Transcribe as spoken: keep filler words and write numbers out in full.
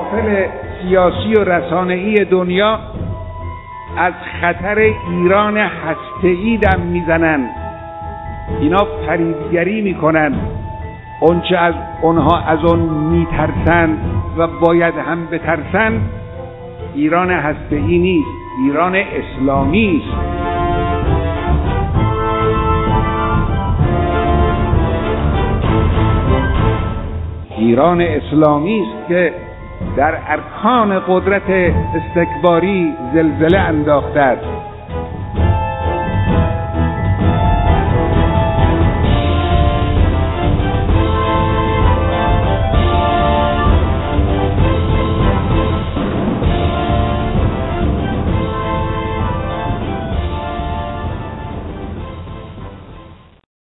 محافل سیاسی و رسانه‌ای دنیا از خطر ایران هسته‌ای دم میزنن. اینا فریبگری میکنن. اونچه از اونها از اون میترسن و باید هم بترسن ایران هسته‌ای نیست، ایران اسلامی است. ایران اسلامی است که در ارکان قدرت استکباری زلزله انداخته است.